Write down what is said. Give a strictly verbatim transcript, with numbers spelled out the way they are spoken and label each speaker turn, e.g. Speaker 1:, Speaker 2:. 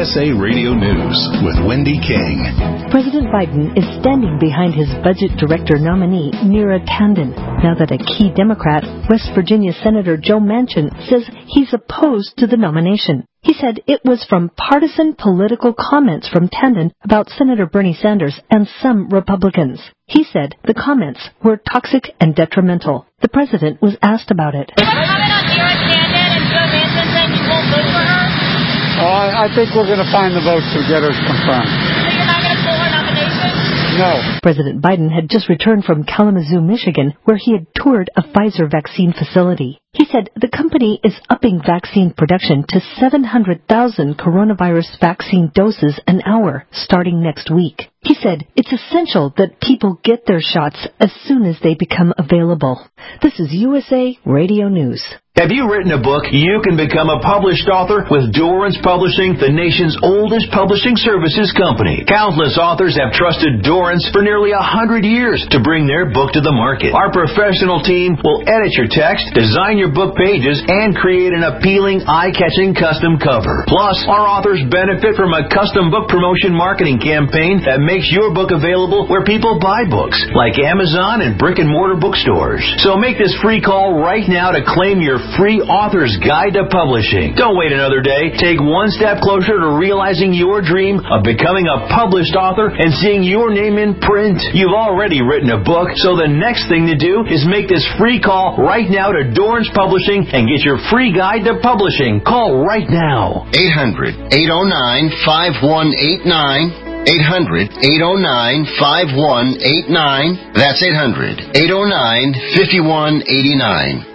Speaker 1: S A Radio News with Wendy King.
Speaker 2: President Biden is standing behind his budget director nominee, Neera Tanden, now that a key Democrat, West Virginia Senator Joe Manchin, says he's opposed to the nomination. He said it was from partisan political comments from Tanden about Senator Bernie Sanders and some Republicans. He said the comments were toxic and detrimental. The president was asked about it.
Speaker 3: Comment on Neera Tanden and Joe Manchin saying you won't vote for her?
Speaker 4: Oh, I, I think we're going to find the votes to get her confirmed.
Speaker 3: So you're not going to pull her nomination?
Speaker 4: No.
Speaker 2: President Biden had just returned from Kalamazoo, Michigan, where he had toured a Pfizer vaccine facility. He said the company is upping vaccine production to seven hundred thousand coronavirus vaccine doses an hour starting next week. He said it's essential that people get their shots as soon as they become available. This is U S A Radio News.
Speaker 5: Have you written a book? You can become a published author with Dorrance Publishing, the nation's oldest publishing services company. Countless authors have trusted Dorrance for nearly a hundred years to bring their book to the market. Our professional team will edit your text, design your book pages, and create an appealing, eye-catching custom cover. Plus, our authors benefit from a custom book promotion marketing campaign that makes your book available where people buy books, like Amazon and brick-and-mortar bookstores. So make this free call right now to claim your free author's guide to publishing. Don't wait another day. Take one step closer to realizing your dream of becoming a published author and seeing your name in print. You've already written a book, so the next thing to do is make this free call right now to Dorrance Publishing and get your free guide to publishing. Call right now.
Speaker 6: eight hundred, eight oh nine, five one eight nine. eight hundred, eight oh nine, five one eight nine. That's eight hundred, eight oh nine, five one eight nine.